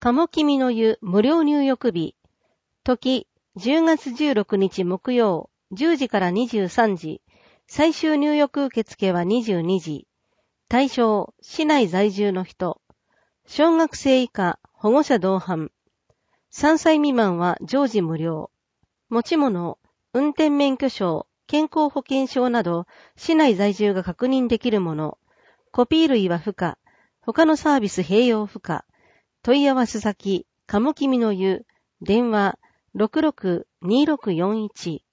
鴨君の湯無料入浴日。時、10月16日木曜、10時から23時。最終入浴受付は22時。対象、市内在住の人。小学生以下、保護者同伴。3歳未満は常時無料。持ち物、運転免許証、健康保険証など、市内在住が確認できるもの。コピー類は不可。他のサービス併用不可。問い合わせ先、鴨君の湯。電話、66-2641。